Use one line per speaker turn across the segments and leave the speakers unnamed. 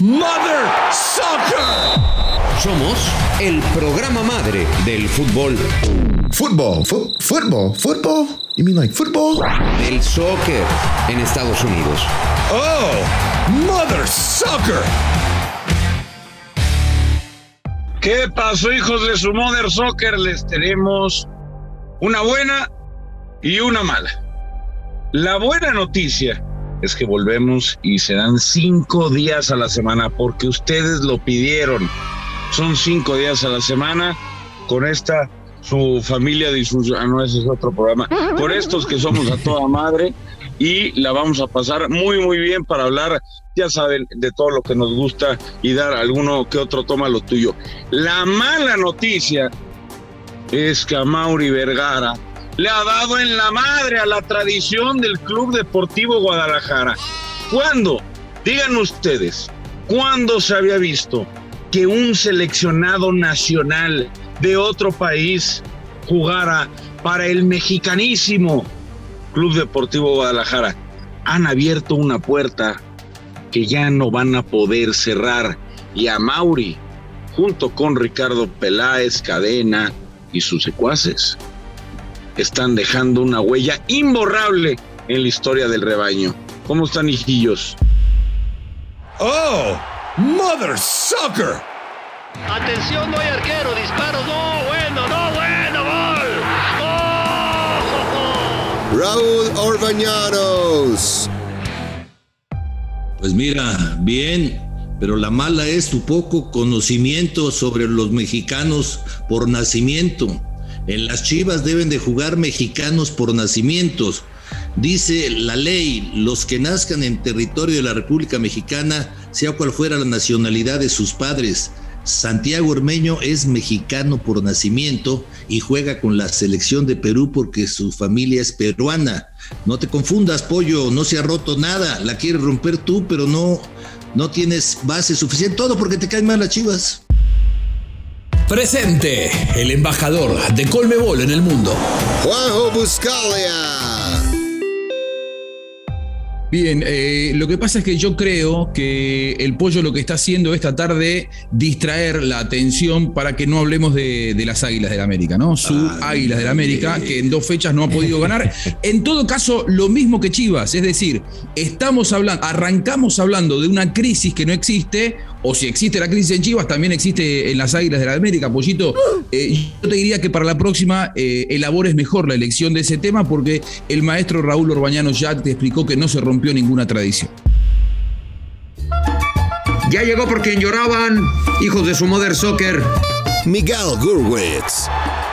Mother Soccer.
Somos el programa madre del fútbol.
Football? You mean like football?
Del soccer en Estados Unidos.
Oh, Mother Soccer.
¿Qué pasó, hijos de su Mother Soccer? Les tenemos una buena y una mala. La buena noticia es que volvemos y serán 5 días a la semana porque ustedes lo pidieron. Son 5 días a la semana con esta, su familia disfuncional. No, ese es otro programa. Con estos que somos a toda madre y la vamos a pasar muy, muy bien para hablar, ya saben, de todo lo que nos gusta y dar alguno que otro toma lo tuyo. La mala noticia es que Amaury Vergara le ha dado en la madre a la tradición del Club Deportivo Guadalajara. ¿Cuándo? Díganme ustedes, ¿cuándo se había visto que un seleccionado nacional de otro país jugara para el mexicanísimo Club Deportivo Guadalajara? Han abierto una puerta que ya no van a poder cerrar, y Amaury, junto con Ricardo Peláez, Cadena y sus secuaces, están dejando una huella imborrable en la historia del rebaño. ¿Cómo están, hijillos?
Oh, Mother Soccer.
Atención, no hay arquero, disparo, no, gol. ¡Oh!
Raúl Orbañanos.
Pues mira, bien, pero la mala es tu poco conocimiento sobre los mexicanos por nacimiento. En las Chivas deben de jugar mexicanos por nacimientos. Dice la ley, los que nazcan en territorio de la República Mexicana, sea cual fuera la nacionalidad de sus padres. Santiago Ormeño es mexicano por nacimiento y juega con la selección de Perú porque su familia es peruana. No te confundas, pollo, no se ha roto nada. La quieres romper tú, pero no tienes base suficiente. Todo porque te caen mal las Chivas.
Presente, el embajador de Colmebol en el mundo,
Juanjo Buscalia.
Bien, lo que pasa es que yo creo que el pollo lo que está haciendo esta tarde distraer la atención para que no hablemos de las Águilas del América, ¿no? Águilas del América, que en 2 fechas no ha podido ganar. En todo caso, lo mismo que Chivas, es decir, arrancamos hablando de una crisis que no existe, o si existe la crisis en Chivas, también existe en las Águilas de la América, Pollito. Yo te diría que para la próxima elabores mejor la elección de ese tema, porque el maestro Raúl Orbañanos ya te explicó que no se rompió ninguna tradición.
Ya llegó por quien lloraban, hijos de su Mother Soccer.
Miguel Gurwitz.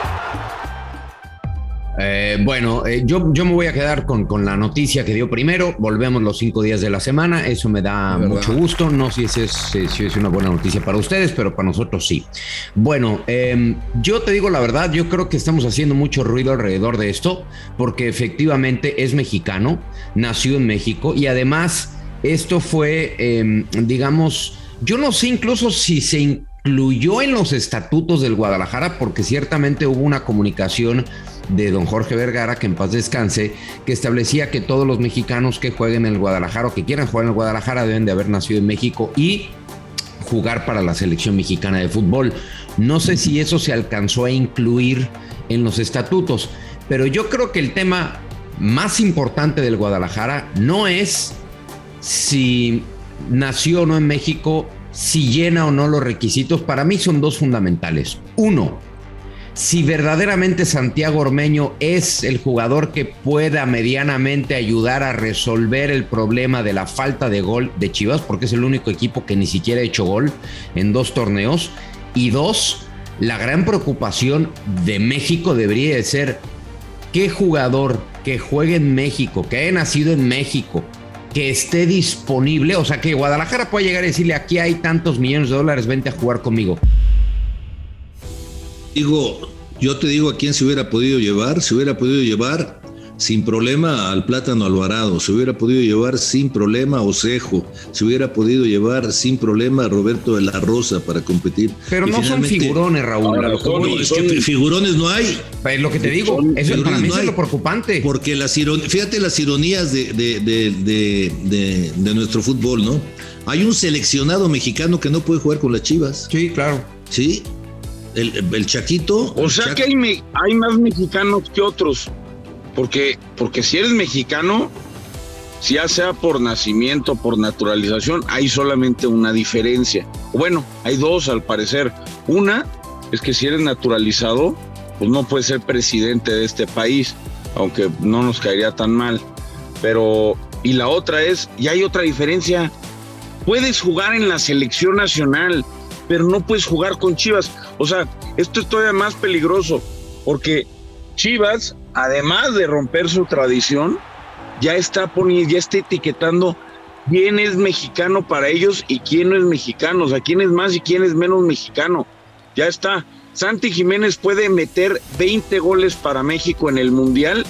Yo me voy a quedar con la noticia que dio primero. Volvemos los 5 días de la semana. Eso me da mucho gusto. No sé si es una buena noticia para ustedes, pero para nosotros sí. Bueno, yo te digo la verdad, yo creo que estamos haciendo mucho ruido alrededor de esto, porque efectivamente es mexicano, nació en México, y además esto fue, yo no sé incluso si se incluyó en los estatutos del Guadalajara, porque ciertamente hubo una comunicación de don Jorge Vergara, que en paz descanse, que establecía que todos los mexicanos que jueguen en el Guadalajara o que quieran jugar en el Guadalajara deben de haber nacido en México y jugar para la selección mexicana de fútbol. No sé si eso se alcanzó a incluir en los estatutos, pero yo creo que el tema más importante del Guadalajara no es si nació o no en México, si llena o no los requisitos. Para mí son 2 fundamentales. 1, si verdaderamente Santiago Ormeño es el jugador que pueda medianamente ayudar a resolver el problema de la falta de gol de Chivas, porque es el único equipo que ni siquiera ha hecho gol en 2 torneos. Y 2, la gran preocupación de México debería de ser qué jugador que juegue en México, que haya nacido en México, que esté disponible, o sea, que Guadalajara pueda llegar y decirle: aquí hay tantos millones de dólares, vente a jugar conmigo.
Yo te digo a quién se hubiera podido llevar. Se hubiera podido llevar sin problema al Plátano Alvarado, se hubiera podido llevar sin problema a Osejo, se hubiera podido llevar sin problema a Roberto de la Rosa para competir.
Pero no son figurones, Raúl.
Es que figurones no hay.
Es lo que te digo, eso para mí es lo preocupante.
Porque fíjate las ironías de nuestro fútbol, ¿no? Hay un seleccionado mexicano que no puede jugar con las Chivas.
Sí, claro.
Sí, el Chaquito.
O sea que hay más mexicanos que otros. Porque si eres mexicano, si ya sea por nacimiento, por naturalización, hay solamente una diferencia. Bueno, hay dos al parecer. Una es que si eres naturalizado, pues no puedes ser presidente de este país, aunque no nos caería tan mal. Pero, y la otra es, y hay otra diferencia, puedes jugar en la selección nacional, pero no puedes jugar con Chivas. O sea, esto es todavía más peligroso, porque Chivas, además de romper su tradición, ya está etiquetando quién es mexicano para ellos y quién no es mexicano, o sea, quién es más y quién es menos mexicano. Ya está. Santi Jiménez puede meter 20 goles para México en el Mundial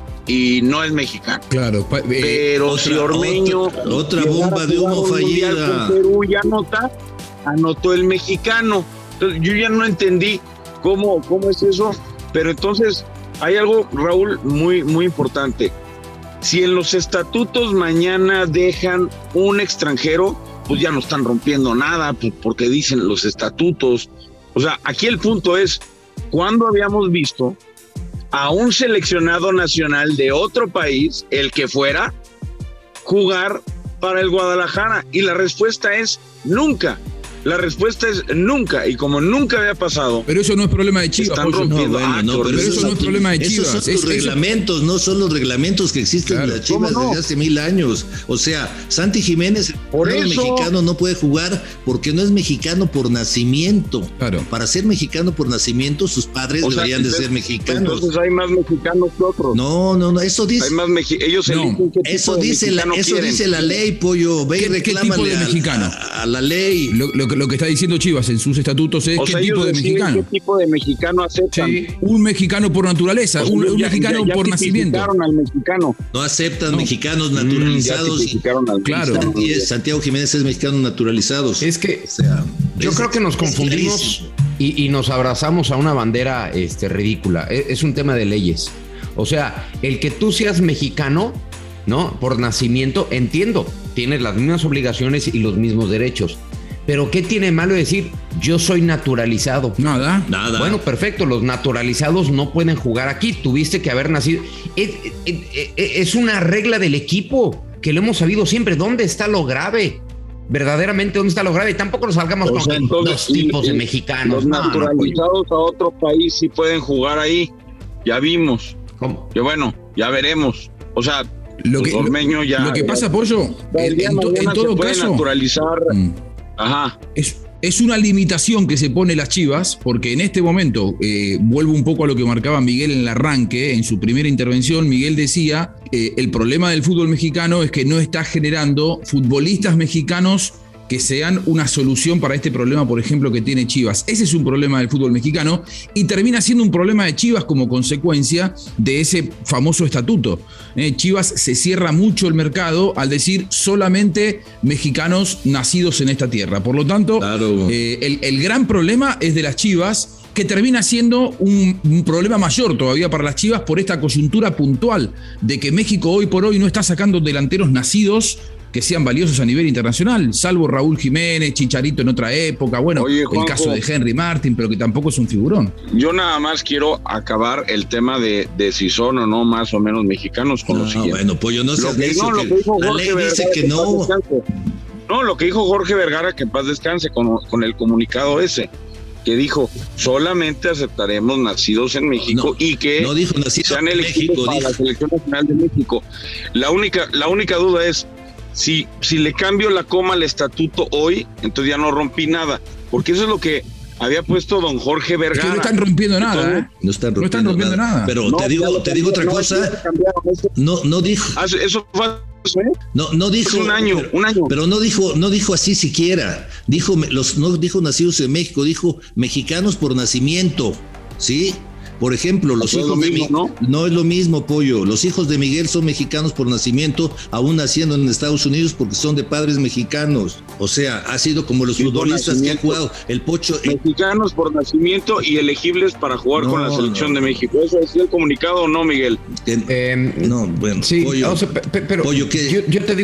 y no es mexicano.
Claro,
pero si Ormeño
otra bomba de humo fallida
con Perú ya anotó el mexicano. Entonces, yo ya no entendí cómo es eso, pero entonces hay algo, Raúl, muy muy importante. Si en los estatutos mañana dejan un extranjero, pues ya no están rompiendo nada, pues porque dicen los estatutos. O sea, aquí el punto es, ¿cuándo habíamos visto a un seleccionado nacional de otro país, el que fuera, jugar para el Guadalajara? Y la respuesta es nunca. La respuesta es nunca, y como nunca había pasado.
Pero eso no es problema de Chivas.
Están rompiendo.
Pero eso no es problema de Chivas.
Esos son los reglamentos, no son los reglamentos que existen en las Chivas desde hace 1000 años. O sea, Santi Jiménez, mexicano, no puede jugar porque no es mexicano por nacimiento. Claro. Para ser mexicano por nacimiento, sus padres deberían de ser mexicanos.
Entonces hay más mexicanos que otros.
No, eso dice.
Hay más ellos eligen qué
eso dice la ley, Pollo. Ve y reclámale
a
la ley.
Lo que está diciendo Chivas en sus estatutos es qué tipo de mexicano.
¿Qué tipo de mexicano aceptan?
Sí, un mexicano por naturaleza, un mexicano por nacimiento.
Al mexicano.
No aceptan mexicanos naturalizados.
Claro.
Santiago Jiménez es mexicano naturalizado.
Es que yo creo que nos confundimos y nos abrazamos a una bandera ridícula. Es un tema de leyes. O sea, el que tú seas mexicano, ¿no? Por nacimiento, entiendo, tienes las mismas obligaciones y los mismos derechos. Pero ¿qué tiene malo decir yo soy naturalizado?
Nada.
Bueno, perfecto, los naturalizados no pueden jugar aquí, tuviste que haber nacido. Es una regla del equipo que lo hemos sabido siempre. ¿Dónde está lo grave? Verdaderamente, ¿dónde está lo grave? Tampoco nos salgamos con dos tipos de mexicanos.
Los naturalizados a otro país sí pueden jugar ahí. Ya vimos.
¿Cómo?
Que bueno, ya veremos. O sea,
lo que pasa, Pollo, en todo caso,
naturalizar. Ajá.
Es una limitación que se pone las Chivas, porque en este momento, vuelvo un poco a lo que marcaba Miguel en el arranque, en su primera intervención, Miguel decía, el problema del fútbol mexicano es que no está generando futbolistas mexicanos que sean una solución para este problema, por ejemplo, que tiene Chivas. Ese es un problema del fútbol mexicano y termina siendo un problema de Chivas como consecuencia de ese famoso estatuto. Chivas se cierra mucho el mercado al decir solamente mexicanos nacidos en esta tierra. Por lo tanto, claro, el gran problema es de las Chivas, que termina siendo un problema mayor todavía para las Chivas por esta coyuntura puntual de que México hoy por hoy no está sacando delanteros nacidos que sean valiosos a nivel internacional, salvo Raúl Jiménez, Chicharito en otra época, bueno, Juanjo, el caso de Henry Martin, pero que tampoco es un figurón.
Yo nada más quiero acabar el tema de si son o no más o menos mexicanos con lo siguiente.
Bueno, pues yo no sé. La ley dice que no.
No, lo que dijo Jorge Vergara, que en paz descanse, con el comunicado ese, que dijo, solamente aceptaremos nacidos en México y que
no dijo nacidos
sean elegidos para la Selección Nacional de México. La única duda es, si le cambio la coma al estatuto hoy, entonces ya no rompí nada, porque eso es lo que había puesto don Jorge Vergara.
Es que no están rompiendo nada,
No están rompiendo nada. Pero no, te digo otra cosa. No dijo.
Eso fue.
No dijo.
Un año.
Pero no dijo así siquiera. No dijo nacidos en México, dijo mexicanos por nacimiento, ¿sí? Por ejemplo, los hijos de Miguel, no es lo mismo, Pollo. Los hijos de Miguel son mexicanos por nacimiento, aún naciendo en Estados Unidos porque son de padres mexicanos. O sea, ha sido como los futbolistas que han jugado. El Pocho.
Mexicanos por nacimiento y elegibles para jugar con la selección de México. ¿Eso es el comunicado o no, Miguel?
No, bueno,
sí,
Pollo.
pero
Pollo, ¿qué?
Yo te digo,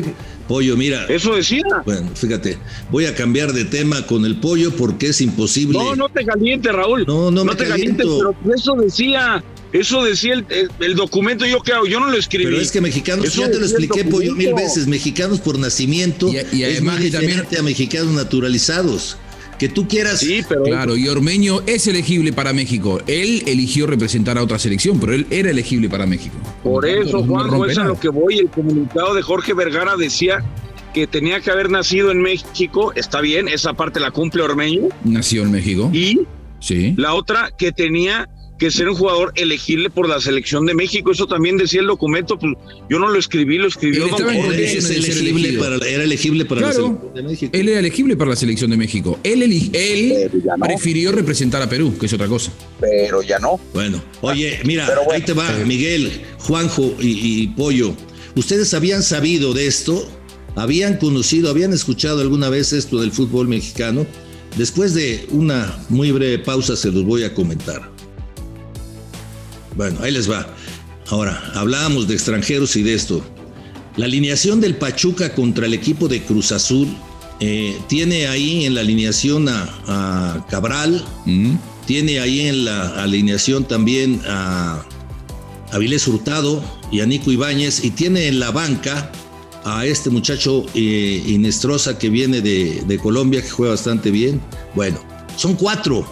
Pollo, mira.
Eso decía.
Bueno, fíjate, voy a cambiar de tema con el Pollo porque es imposible.
No te calientes, Raúl.
No
te calientes, pero eso decía el documento. Yo no lo escribí.
Pero es que mexicanos, ya te lo expliqué, Pollo, 1000 veces, mexicanos por nacimiento
y además
es muy diferente a mexicanos naturalizados. Que tú quieras.
Sí, pero.
Claro, y Ormeño es elegible para México. Él eligió representar a otra selección, pero él era elegible para México.
Por eso, Juan, es a lo que voy. El comunicado de Jorge Vergara decía que tenía que haber nacido en México. Está bien, esa parte la cumple Ormeño.
Nació en México.
Y
sí.
La otra, que tenía que ser un jugador elegible por la selección de México. Eso también decía el documento. Pues yo no lo escribió Don Jorge.
Era elegible para la selección de México.
Él era elegible para la selección de México. Él prefirió representar a Perú, que es otra cosa.
Pero ya no.
Bueno, oye, mira, ahí te va, Miguel, Juanjo y Pollo. ¿Ustedes habían sabido de esto? ¿Habían escuchado alguna vez esto del fútbol mexicano? Después de una muy breve pausa se los voy a comentar. Bueno, ahí les va. Ahora, hablábamos de extranjeros y de esto. La alineación del Pachuca contra el equipo de Cruz Azul tiene ahí en la alineación a Cabral, tiene ahí en la alineación también a Avilés Hurtado y a Nico Ibáñez, y tiene en la banca a este muchacho Inestrosa que viene de Colombia, que juega bastante bien. Bueno, son cuatro.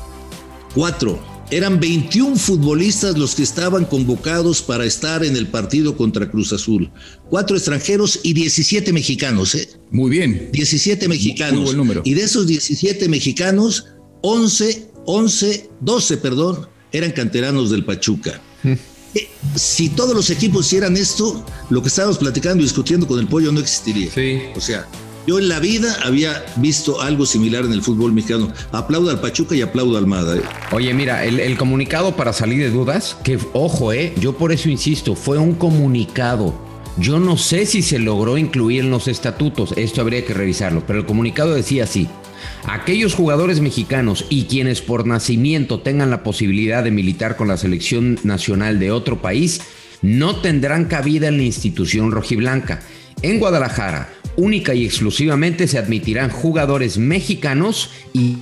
Eran 21 futbolistas los que estaban convocados para estar en el partido contra Cruz Azul. 4 extranjeros y 17 mexicanos.
Muy bien.
17 mexicanos.
Muy buen número.
Y de esos 17 mexicanos, 12, eran canteranos del Pachuca. Si todos los equipos hicieran esto, lo que estábamos platicando y discutiendo con el Pollo no existiría.
Sí.
O sea, yo en la vida había visto algo similar en el fútbol mexicano. Aplaudo al Pachuca y aplaudo a Almada.
Oye, mira, el comunicado, para salir de dudas, que ojo, yo por eso insisto, fue un comunicado. Yo no sé si se logró incluir en los estatutos, esto habría que revisarlo, pero el comunicado decía así: aquellos jugadores mexicanos y quienes por nacimiento tengan la posibilidad de militar con la selección nacional de otro país no tendrán cabida en la institución rojiblanca. En Guadalajara, única y exclusivamente se admitirán jugadores mexicanos, y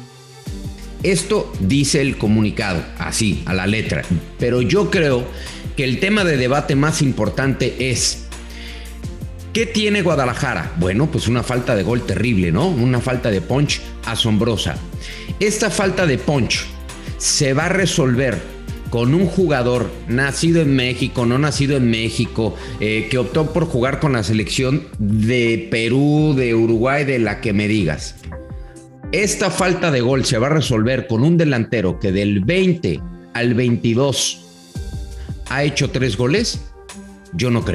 esto dice el comunicado, así, a la letra. Pero yo creo que el tema de debate más importante es: ¿qué tiene Guadalajara? Bueno, pues una falta de gol terrible, ¿no? Una falta de punch asombrosa. Esta falta de punch se va a resolver con un jugador nacido en México, no nacido en México, que optó por jugar con la selección de Perú, de Uruguay, de la que me digas. Esta falta de gol se va a resolver con un delantero que del 20 al 22 ha hecho 3 goles. Yo no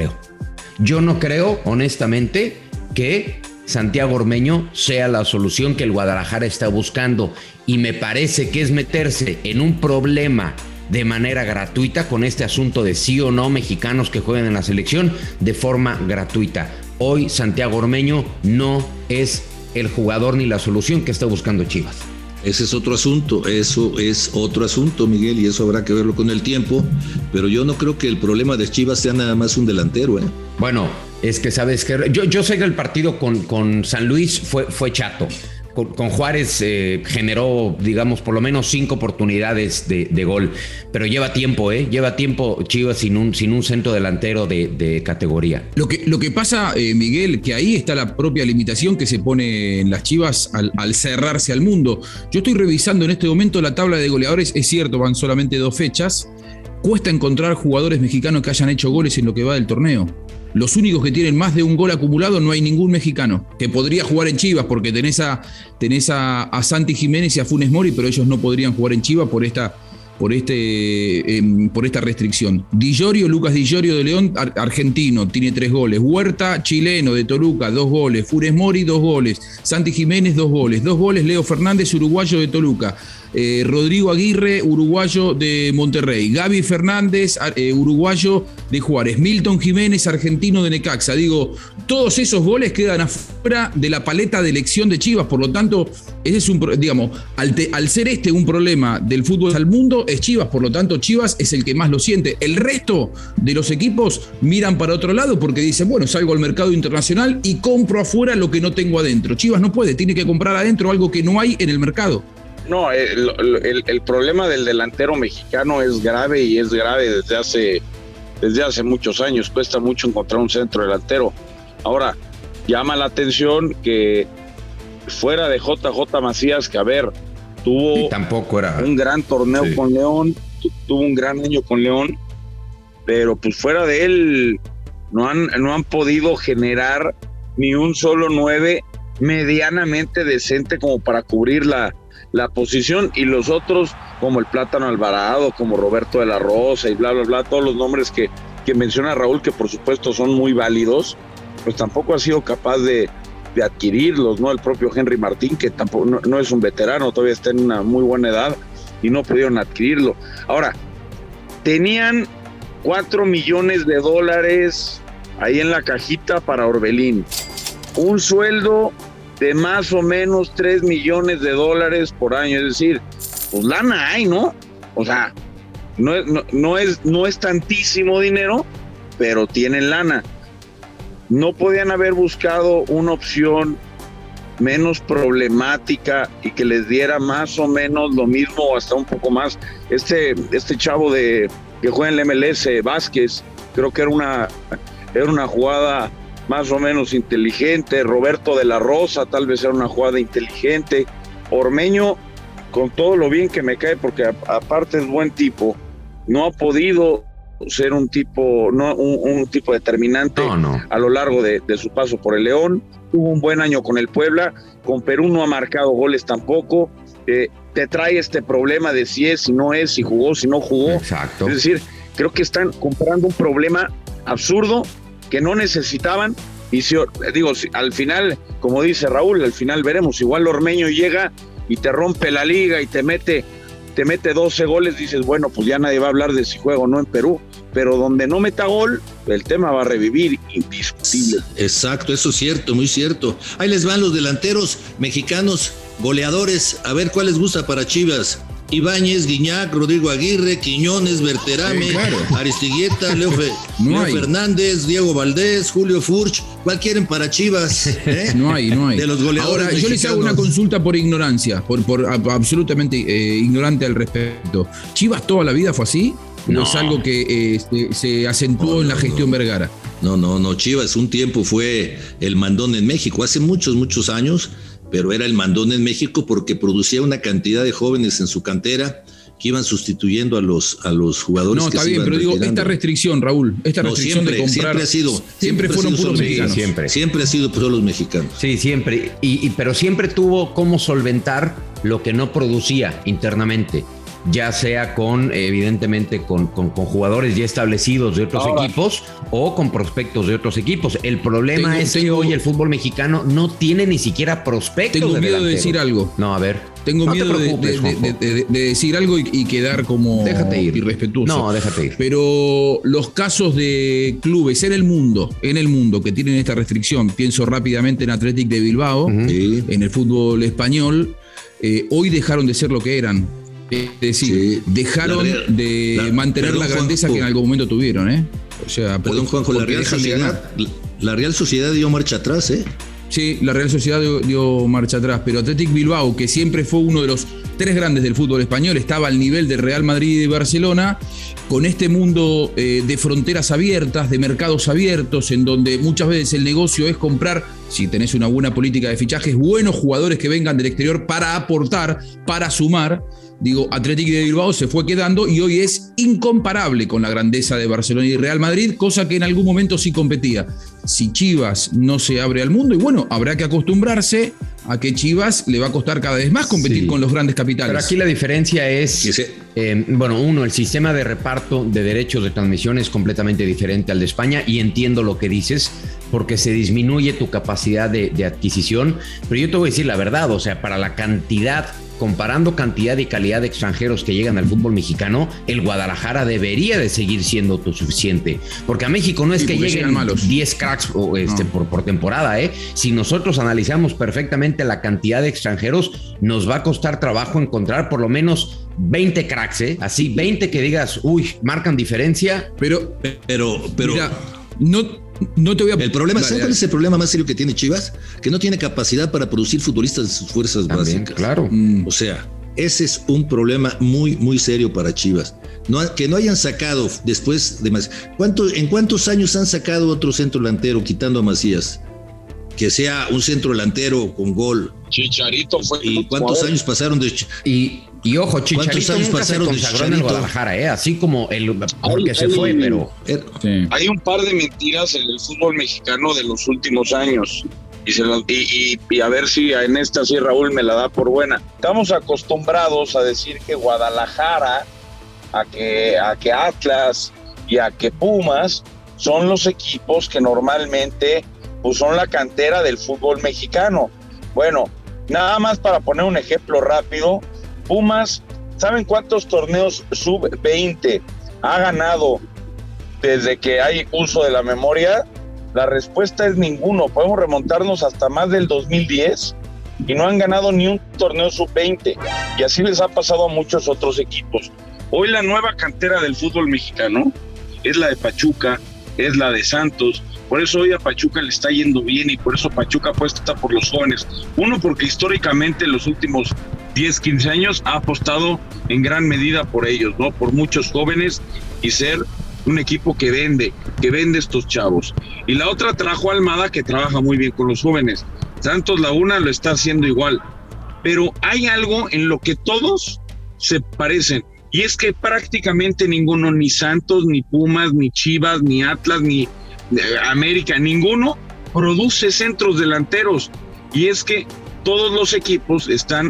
creo, honestamente, que Santiago Ormeño sea la solución que el Guadalajara está buscando, y me parece que es meterse en un problema de manera gratuita con este asunto de sí o no mexicanos que jueguen en la selección de forma gratuita. Hoy Santiago Ormeño no es el jugador ni la solución que está buscando Chivas.
Ese es otro asunto, eso es otro asunto, Miguel, y eso habrá que verlo con el tiempo, pero yo no creo que el problema de Chivas sea nada más un delantero.
Bueno, es que sabes que yo sé que el partido con San Luis fue chato. Con Juárez generó, digamos, por lo menos 5 oportunidades de gol, pero lleva tiempo Chivas sin un centro delantero de categoría.
Lo que pasa, Miguel, que ahí está la propia limitación que se pone en las Chivas al cerrarse al mundo. Yo estoy revisando en este momento la tabla de goleadores, es cierto, van solamente 2 fechas, cuesta encontrar jugadores mexicanos que hayan hecho goles en lo que va del torneo. Los únicos que tienen más de un gol acumulado, no hay ningún mexicano que podría jugar en Chivas, porque tenés a Santi Jiménez y a Funes Mori, pero ellos no podrían jugar en Chivas por esta restricción. Lucas Di Llorio de León, argentino, tiene 3 goles. Huerta, chileno, de Toluca, 2 goles. Funes Mori, 2 goles. Santi Jiménez, 2 goles. 2 goles Leo Fernández, uruguayo de Toluca. Rodrigo Aguirre, uruguayo de Monterrey, Gaby Fernández, uruguayo de Juárez, Milton Jiménez, argentino de Necaxa. Digo, todos esos goles quedan afuera de la paleta de elección de Chivas, por lo tanto, ese es al ser un problema del fútbol al mundo, es Chivas, por lo tanto, Chivas es el que más lo siente. El resto de los equipos miran para otro lado porque dicen, bueno, salgo al mercado internacional y compro afuera lo que no tengo adentro. Chivas no puede, tiene que comprar adentro algo que no hay en el mercado.
No, el problema del delantero mexicano es grave y es grave desde hace muchos años. Cuesta mucho encontrar un centro delantero. Ahora, llama la atención que fuera de JJ Macías, que a ver, tuvo un gran torneo con León, tuvo un gran año con León, pero pues fuera de él no han podido generar ni un solo 9 medianamente decente como para cubrir la posición, y los otros como el Plátano Alvarado, como Roberto de la Rosa y bla bla bla, todos los nombres que menciona Raúl, que por supuesto son muy válidos, pues tampoco ha sido capaz de adquirirlos, ¿no? El propio Henry Martín, que tampoco no es un veterano, todavía está en una muy buena edad y no pudieron adquirirlo. Ahora, tenían $4 millones ahí en la cajita para Orbelín, un sueldo de más o menos $3 millones por año, es decir, pues lana hay, ¿no? O sea, no es tantísimo dinero, pero tienen lana. No podían haber buscado una opción menos problemática y que les diera más o menos lo mismo o hasta un poco más. Este chavo que juega en el MLS, Vázquez, creo que era una jugada más o menos inteligente. Roberto de la Rosa tal vez era una jugada inteligente. Ormeño, con todo lo bien que me cae, porque aparte es buen tipo, no ha podido ser un tipo determinante a lo largo de su paso por el León. Tuvo un buen año con el Puebla, con Perú no ha marcado goles tampoco. Te trae este problema de si es, si no es, si jugó, si no jugó.
Exacto.
Es decir, creo que están comprando un problema absurdo que no necesitaban. Y al final, como dice Raúl, al final veremos, igual Ormeño llega y te rompe la liga y te mete 12 goles, dices, bueno, pues ya nadie va a hablar de si juega o no en Perú, pero donde no meta gol, el tema va a revivir, indiscutible.
Exacto, eso es cierto, muy cierto. Ahí les van los delanteros mexicanos, goleadores, a ver cuál les gusta para Chivas. Ibáñez, Guiñac, Rodrigo Aguirre, Quiñones, Berterame, Aristigueta, Leo Fernández, Diego Valdés, Julio Furch. ¿Cuál quieren para Chivas?
No hay.
De los goleadores.
Ahora, yo les hago una consulta por ignorancia, por absolutamente ignorante al respecto. ¿Chivas toda la vida fue así? ¿O es algo que se acentuó en la gestión Vergara?
No. Chivas un tiempo fue el mandón en México, hace muchos años, pero era el mandón en México porque producía una cantidad de jóvenes en su cantera que iban sustituyendo a los jugadores.
No, está bien, pero digo, esta restricción, Raúl, de comprar. Siempre fueron puros mexicanos.
Siempre ha sido puros los mexicanos.
Sí, siempre. Pero siempre tuvo cómo solventar lo que no producía internamente, ya sea evidentemente con jugadores ya establecidos de otros equipos o con prospectos de otros equipos. El problema es que hoy el fútbol mexicano no tiene ni siquiera prospectos.
Tengo miedo de decir algo.
No, a ver.
Tengo miedo de decir algo y quedar como irrespetuoso.
No, déjate ir.
Pero los casos de clubes en el mundo que tienen esta restricción, pienso rápidamente en Athletic de Bilbao, en el fútbol español, hoy dejaron de ser lo que eran. Es decir, dejaron de mantener la grandeza que en algún momento tuvieron, O sea,
perdón, Juanjo, la Real Sociedad dio marcha atrás,
Sí, la Real Sociedad dio marcha atrás, pero Athletic Bilbao, que siempre fue uno de los 3 grandes del fútbol español, estaba al nivel de Real Madrid y de Barcelona, con este mundo de fronteras abiertas, de mercados abiertos, en donde muchas veces el negocio es comprar, si tenés una buena política de fichajes, buenos jugadores que vengan del exterior para aportar, para sumar. Digo, Athletic de Bilbao se fue quedando y hoy es incomparable con la grandeza de Barcelona y Real Madrid, cosa que en algún momento sí competía. Si Chivas no se abre al mundo, y bueno, habrá que acostumbrarse a que Chivas le va a costar cada vez más competir con los grandes capitales.
Pero aquí la diferencia es, el sistema de reparto de derechos de transmisión es completamente diferente al de España, y entiendo lo que dices, porque se disminuye tu capacidad de adquisición, pero yo te voy a decir la verdad, o sea, para la cantidad comparando cantidad y calidad de extranjeros que llegan al fútbol mexicano, el Guadalajara debería de seguir siendo autosuficiente. Porque a México no es que lleguen 10 cracks por temporada, ¿eh? Si nosotros analizamos perfectamente la cantidad de extranjeros, nos va a costar trabajo encontrar por lo menos 20 cracks, ¿eh? Así, 20 que digas, marcan diferencia.
Pero mira, no te voy a...
El problema, ¿sabes cuál es el problema más serio que tiene Chivas? Que no tiene capacidad para producir futbolistas de sus fuerzas básicas.
Claro.
O sea, ese es un problema muy, muy serio para Chivas. Que no hayan sacado después de Macías. ¿En cuántos años han sacado otro centro delantero quitando a Macías? Que sea un centro delantero con gol.
Chicharito fue...
¿Y cuántos años pasaron de...
Y ojo, Chicharito nunca se consagró en el Guadalajara, así como porque se fue, pero...
Sí. Hay un par de mentiras en el fútbol mexicano de los últimos años. Y a ver si en esta sí Raúl me la da por buena. Estamos acostumbrados a decir que Guadalajara, a que Atlas y a que Pumas son los equipos que normalmente pues, son la cantera del fútbol mexicano. Bueno, nada más para poner un ejemplo rápido, Pumas, ¿saben cuántos torneos sub-20 ha ganado desde que hay uso de la memoria? La respuesta es ninguno. Podemos remontarnos hasta más del 2010 y no han ganado ni un torneo sub-20. Y así les ha pasado a muchos otros equipos. Hoy la nueva cantera del fútbol mexicano es la de Pachuca, es la de Santos. Por eso hoy a Pachuca le está yendo bien y por eso Pachuca apuesta por los jóvenes. Uno, porque históricamente en los últimos 10, 15 años ha apostado en gran medida por ellos, ¿no? Por muchos jóvenes y ser un equipo que vende estos chavos. Y la otra trajo a Almada, que trabaja muy bien con los jóvenes. Santos Laguna lo está haciendo igual. Pero hay algo en lo que todos se parecen. Y es que prácticamente ninguno, ni Santos, ni Pumas, ni Chivas, ni Atlas, ni América, ninguno produce centros delanteros. Y es que todos los equipos están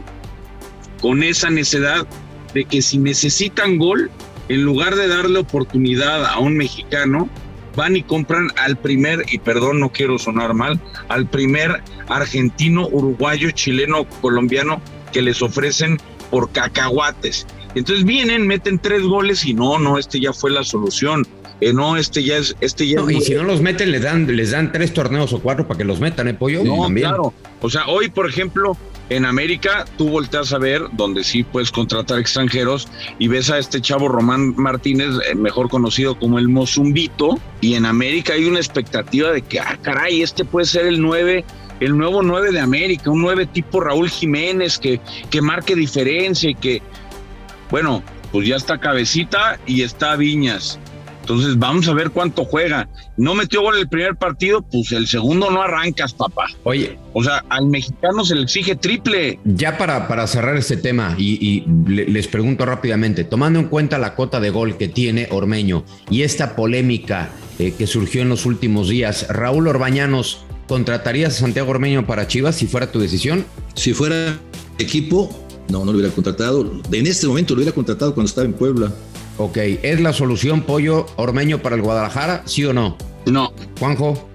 con esa necedad de que si necesitan gol, en lugar de darle oportunidad a un mexicano, van y compran al primer, y perdón, no quiero sonar mal, al primer argentino, uruguayo, chileno, colombiano que les ofrecen por cacahuates. Entonces vienen, meten 3 goles y no, este ya fue la solución. Este ya es
y si no los meten, les dan 3 torneos o 4 para que los metan, Pollo.
No,
también.
Claro. O sea, hoy, por ejemplo, en América, tú volteas a ver donde sí puedes contratar extranjeros y ves a este chavo Román Martínez, mejor conocido como el Mozumbito, y en América hay una expectativa de que, caray, este puede ser el nuevo 9 de América, un 9 tipo Raúl Jiménez que marque diferencia y que, bueno, pues ya está Cabecita y está Viñas. Entonces vamos a ver cuánto juega. No metió gol el primer partido, pues el segundo no arrancas, papá.
Oye,
o sea, al mexicano se le exige triple.
Ya para cerrar este tema y les pregunto rápidamente, tomando en cuenta la cota de gol que tiene Ormeño y esta polémica que surgió en los últimos días, Raúl Orbañanos, ¿contratarías a Santiago Ormeño para Chivas si fuera tu decisión?
Si fuera equipo, no lo hubiera contratado. En este momento lo hubiera contratado cuando estaba en Puebla.
Ok, ¿es la solución, Pollo, Ormeño para el Guadalajara, sí o no?
No.
¿Juanjo?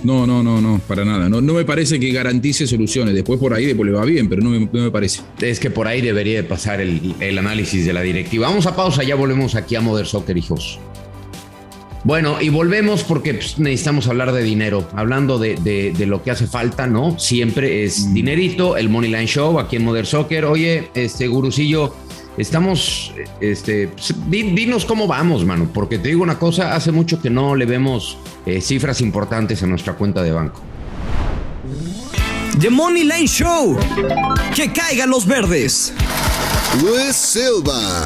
No, para nada. No me parece que garantice soluciones. Después le va bien, pero no me parece.
Es que por ahí debería de pasar el análisis de la directiva. Vamos a pausa, ya volvemos aquí a Modern Soccer, hijos. Bueno, y volvemos porque necesitamos hablar de dinero. Hablando de lo que hace falta, ¿no? Siempre es dinerito, el Moneyline Show aquí en Modern Soccer. Oye, Gurusillo, estamos, dinos cómo vamos, mano, porque te digo una cosa, hace mucho que no le vemos cifras importantes a nuestra cuenta de banco.
The Moneyline Show, que caigan los verdes.
Luis Silva.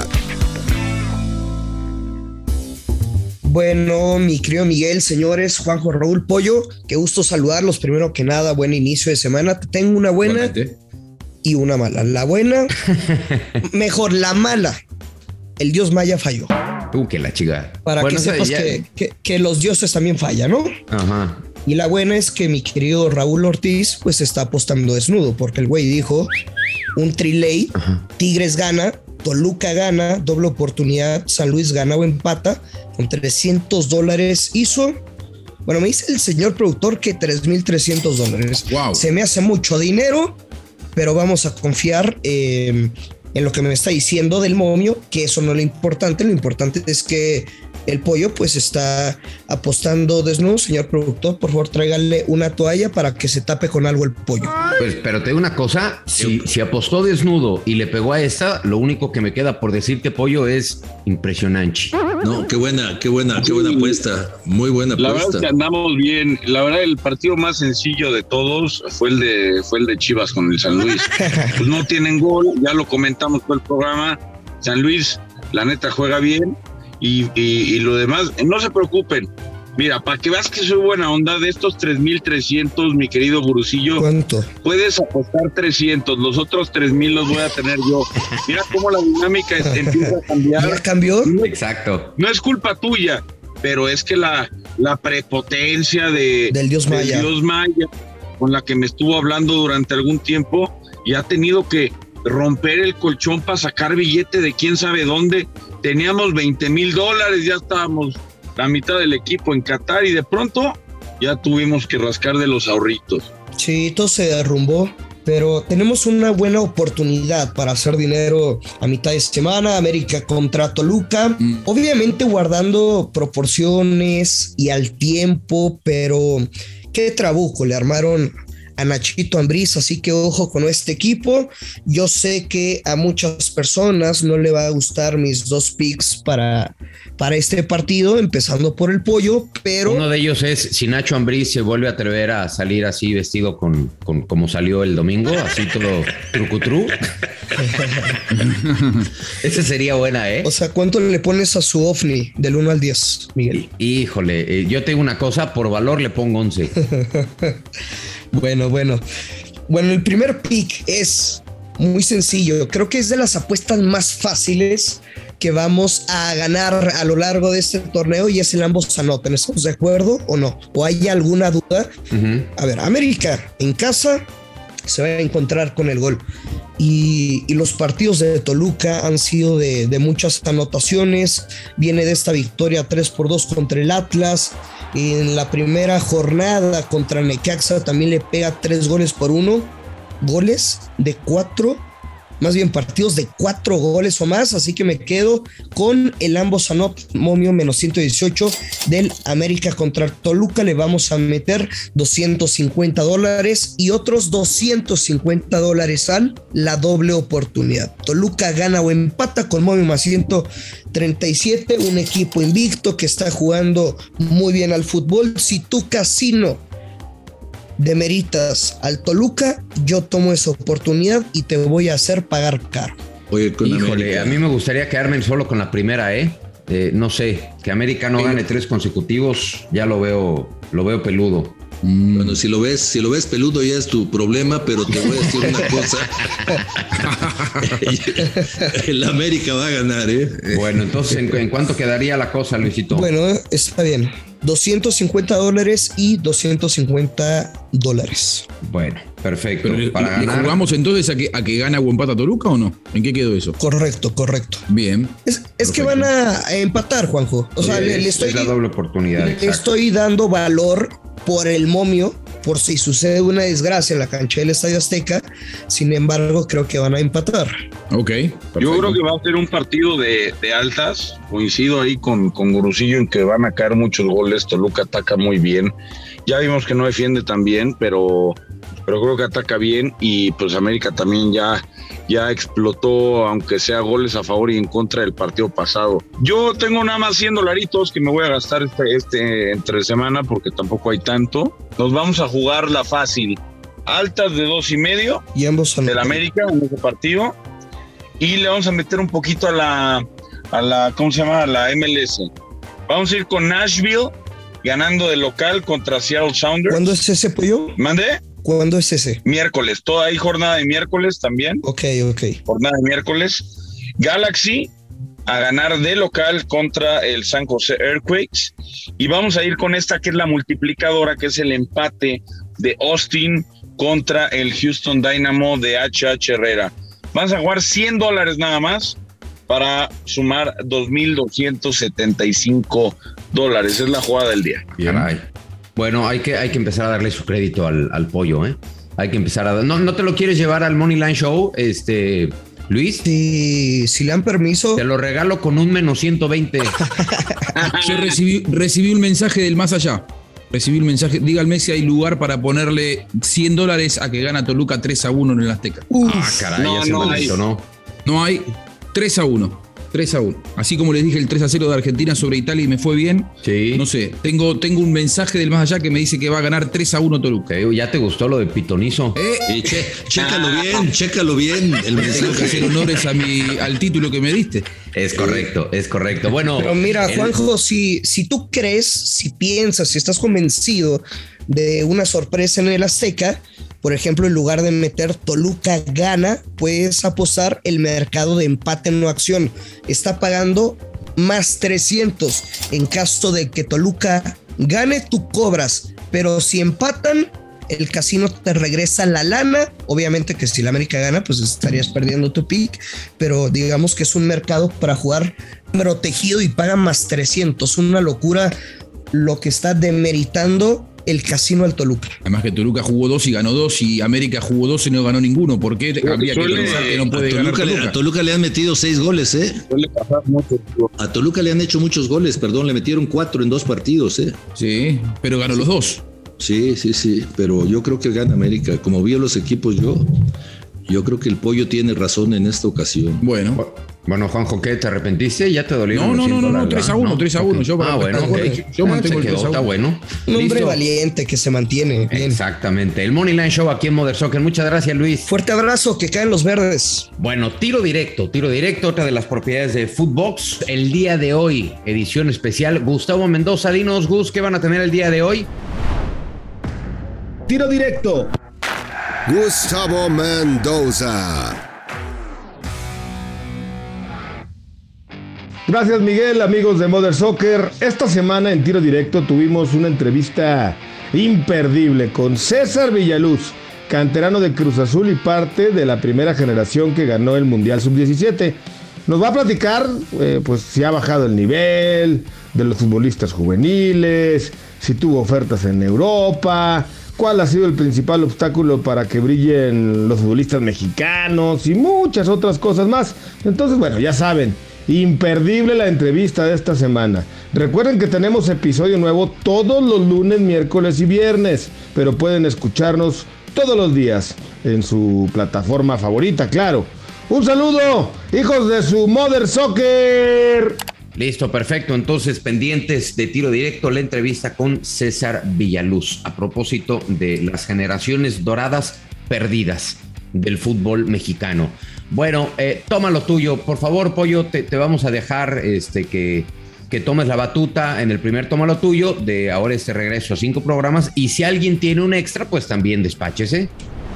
Bueno, mi querido Miguel, señores, Juanjo, Raúl, Pollo, qué gusto saludarlos. Primero que nada, buen inicio de semana. Tengo una buena y una mala. La buena, mejor, la mala. El dios maya falló.
Que la chica.
Para que sepas que los dioses también fallan, ¿no?
Ajá.
Y la buena es que mi querido Raúl Ortiz pues está apostando desnudo, porque el güey dijo un triley, Tigres gana, Toluca gana, doble oportunidad, San Luis gana o empata, con $300 hizo. Bueno, me dice el señor productor que $3,300.
Wow.
Se me hace mucho dinero, pero vamos a confiar en lo que me está diciendo del momio, que eso no es lo importante es que el pollo pues está apostando desnudo. Señor productor, por favor tráigale una toalla para que se tape con algo el pollo.
Pues, pero te digo una cosa, si apostó desnudo y le pegó a esta, lo único que me queda por decirte, pollo, es impresionante.
No, qué buena apuesta, muy buena apuesta.
La verdad es que andamos bien. La verdad, el partido más sencillo de todos fue el de Chivas con el San Luis. Pues no tienen gol, ya lo comentamos todo el programa. San Luis, la neta, juega bien y lo demás, no se preocupen. Mira, para que veas que soy buena onda, de estos 3,300, mi querido Gurusillo,
¿cuánto?
Puedes apostar 300, los otros 3,000 los voy a tener yo. Mira cómo la dinámica empieza a cambiar.
¿Ya cambió?
Exacto.
No es culpa tuya, pero es que la prepotencia del Dios Maya, con la que me estuvo hablando durante algún tiempo, y ha tenido que romper el colchón para sacar billete de quién sabe dónde. Teníamos $20,000, ya estábamos la mitad del equipo en Qatar y de pronto ya tuvimos que rascar de los ahorritos.
Sí, todo se derrumbó, pero tenemos una buena oportunidad para hacer dinero a mitad de semana. América contra Toluca, obviamente guardando proporciones y al tiempo, pero qué trabuco le armaron a Nachito Ambriz, así que ojo con este equipo. Yo sé que a muchas personas no le va a gustar mis dos picks para este partido, empezando por el pollo, pero...
Uno de ellos es si Nacho Ambriz se vuelve a atrever a salir así vestido con como salió el domingo, así todo trucutru. Esa sería buena, ¿eh?
O sea, ¿cuánto le pones a su OVNI del 1 al 10, Miguel?
Híjole, yo tengo una cosa, por valor le pongo 11.
Bueno, el primer pick es muy sencillo. Creo que es de las apuestas más fáciles que vamos a ganar a lo largo de este torneo y es el ambos anotan. ¿Estamos de acuerdo o no? ¿O hay alguna duda? A ver, América en casa se va a encontrar con el gol. Y los partidos de Toluca han sido de muchas anotaciones. Viene de esta victoria 3-2 contra el Atlas. En la primera jornada contra Necaxa también le pega 3-1. Goles de 4, más bien partidos de 4 goles o más. Así que me quedo con el ambos anot momio menos 118 del América contra Toluca. Le vamos a meter $250 y otros $250 al la doble oportunidad. Toluca gana o empata con momio más 137. Un equipo invicto que está jugando muy bien al fútbol. Si tu casino demeritas al Toluca, yo tomo esa oportunidad y te voy a hacer pagar caro.
Oye,
híjole,
América,
a mí me gustaría quedarme solo con la primera, no sé, que América no gane 3 consecutivos, ya lo veo peludo.
Bueno, si lo ves peludo ya es tu problema, pero te voy a decir una cosa. El América va a ganar,
Bueno, entonces, ¿en cuánto quedaría la cosa, Luisito?
Bueno, está bien. $250 y $250.
Bueno, perfecto.
Pero
para ganar.
¿Jugamos entonces a que gana o empata Toluca o no? ¿En qué quedó eso?
Correcto.
Bien.
Es que van a empatar, Juanjo. O sea, le estoy,
es la doble oportunidad.
Le estoy dando valor por el momio, por si sucede una desgracia en la cancha del Estadio Azteca. Sin embargo, creo que van a empatar.
Ok, perfecto.
Yo creo que va a ser un partido de altas. Coincido ahí con Gurusillo en que van a caer muchos goles. Toluca ataca muy bien. Ya vimos que no defiende tan bien, pero creo que ataca bien. Y pues América también ya explotó, aunque sea goles a favor y en contra del partido pasado. Yo tengo nada más $100 que me voy a gastar este entre semana porque tampoco hay tanto. Nos vamos a jugar la fácil. Altas de 2.5
y ambos son
del América en ese partido. Y le vamos a meter un poquito a la ¿cómo se llama? A la MLS. Vamos a ir con Nashville ganando de local contra Seattle Sounders.
¿Cuándo es ese, pollo?
¿Mande?
¿Cuándo es ese?
Miércoles, toda ahí jornada de miércoles también.
Ok.
Jornada de miércoles. Galaxy a ganar de local contra el San Jose Earthquakes. Y vamos a ir con esta que es la multiplicadora, que es el empate de Austin contra el Houston Dynamo de H.H. Herrera. Vamos a jugar $100 nada más para sumar $2,275. Es la jugada del día.
Bien. Bueno, hay que empezar a darle su crédito al pollo, Hay que empezar a... ¿No te lo quieres llevar al Moneyline Show, Luis?
Si le dan permiso.
Te lo regalo con un menos 120.
Yo recibí un mensaje del más allá. Recibí un mensaje. Díganme si hay lugar para ponerle $100 a que gana Toluca 3-1 en el Azteca.
Caray, no, ya se maldito, ¿no?
No hay 3-1. 3-1. Así como les dije el 3-0 de Argentina sobre Italia y me fue bien.
Sí.
No sé, tengo un mensaje del más allá que me dice que va a ganar 3-1 Toluca.
¿Ya te gustó lo de Pitonizo?
Chécalo bien. El mensaje.
Tengo que hacer honores al título que me diste.
Es correcto. Bueno.
Pero mira, Juanjo, si tú crees, si piensas, si estás convencido de una sorpresa en el Azteca, por ejemplo, en lugar de meter Toluca gana, puedes apostar el mercado de empate no acción. Está pagando más 300. En caso de que Toluca gane, tú cobras. Pero si empatan, el casino te regresa la lana. Obviamente que si la América gana, pues estarías perdiendo tu pick. Pero digamos que es un mercado para jugar protegido y pagan más 300. Una locura lo que está demeritando el casino al Toluca.
Además que Toluca jugó 2 y ganó 2 y América jugó 2 y no ganó ninguno. ¿Por qué habría que pensar que no puede ganar Toluca?
A Toluca le han metido 6 goles, ¿eh? A Toluca le han hecho muchos goles, le metieron 4 en 2 partidos, ¿eh?
Sí, pero ganó los 2.
Sí, pero yo creo que gana América. Como vi a los equipos yo creo que el Pollo tiene razón en esta ocasión.
Bueno, Juanjo, ¿qué? ¿Te arrepentiste? ¿Ya te dolió?
No, 3-1, 3-1. Yo mantengo el 3-1.
Está bueno.
Un hombre valiente que se mantiene. Bien.
Exactamente. El Moneyline Show aquí en Mother Soccer. Muchas gracias, Luis.
Fuerte abrazo, que caen los verdes.
Bueno, tiro directo, otra de las propiedades de Footbox. El día de hoy, edición especial. Gustavo Mendoza, dinos, Gus, ¿qué van a tener el día de hoy?
Tiro directo.
Gustavo Mendoza.
Gracias, Miguel, amigos de Mother Soccer. Esta semana en Tiro Directo tuvimos una entrevista imperdible con César Villaluz, canterano de Cruz Azul y parte de la primera generación que ganó el Mundial Sub-17. Nos va a platicar pues si ha bajado el nivel de los futbolistas juveniles, si tuvo ofertas en Europa, cuál ha sido el principal obstáculo para que brillen los futbolistas mexicanos y muchas otras cosas más. Entonces, bueno, ya saben, imperdible la entrevista de esta semana. Recuerden que tenemos episodio nuevo todos los lunes, miércoles y viernes, pero pueden escucharnos todos los días en su plataforma favorita, claro. ¡Un saludo, hijos de su Mother Soccer!
Listo, perfecto. Entonces, pendientes de Tiro Directo, la entrevista con César Villaluz a propósito de las generaciones doradas perdidas del fútbol mexicano. Bueno, toma lo tuyo. Por favor, Pollo, te vamos a dejar que tomes la batuta en el primer toma lo tuyo de ahora regreso a 5 programas. Y si alguien tiene un extra, pues también despáchese.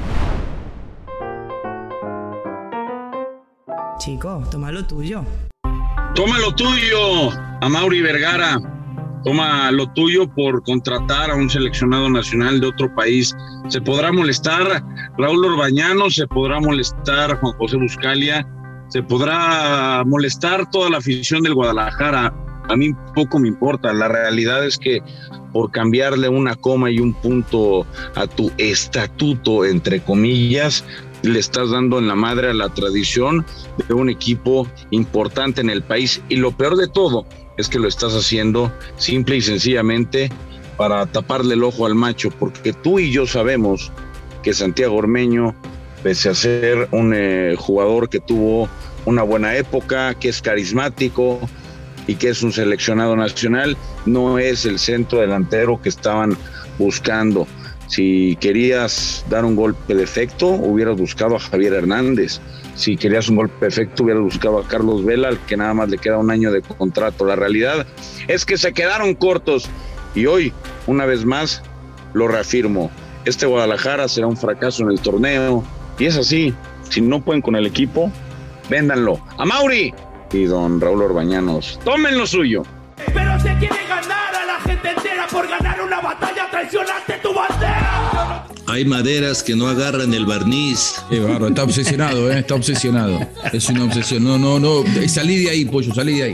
Chico, toma lo tuyo.
Toma lo tuyo, Amaury Vergara. Toma lo tuyo por contratar a un seleccionado nacional de otro país. Se podrá molestar Raúl Orbañano, se podrá molestar Juan José Buscalia, se podrá molestar toda la afición del Guadalajara. A mí poco me importa. La realidad es que por cambiarle una coma y un punto a tu estatuto, entre comillas, le estás dando en la madre a la tradición de un equipo importante en el país. Y lo peor de todo es que lo estás haciendo simple y sencillamente para taparle el ojo al macho, porque tú y yo sabemos que Santiago Ormeño, pese a ser un jugador que tuvo una buena época, que es carismático y que es un seleccionado nacional, no es el centro delantero que estaban buscando. Si querías dar un golpe de efecto, hubieras buscado a Javier Hernández. Si querías un golpe de efecto, hubieras buscado a Carlos Vela, al que nada más le queda un año de contrato. La realidad es que se quedaron cortos y hoy, una vez más, lo reafirmo. Este Guadalajara será un fracaso en el torneo y es así. Si no pueden con el equipo, véndanlo. Amaury y don Raúl Orbañanos, tomen lo suyo.
Pero se quiere ganar a la gente entera por ganar una batalla, traicionaste tu bandera.
Hay maderas que no agarran el barniz.
Barro, está obsesionado, está obsesionado. Es una obsesión. No. Salí de ahí, Pollo, salí de ahí.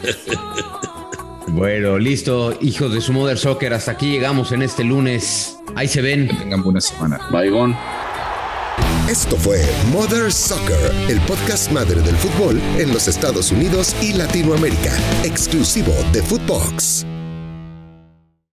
Bueno, listo, hijos de su Mother Soccer. Hasta aquí llegamos en este lunes Ahí se ven.
Que tengan buena semana.
Baigón.
Esto fue Mother Soccer, el podcast madre del fútbol en los Estados Unidos y Latinoamérica, exclusivo de Footbox.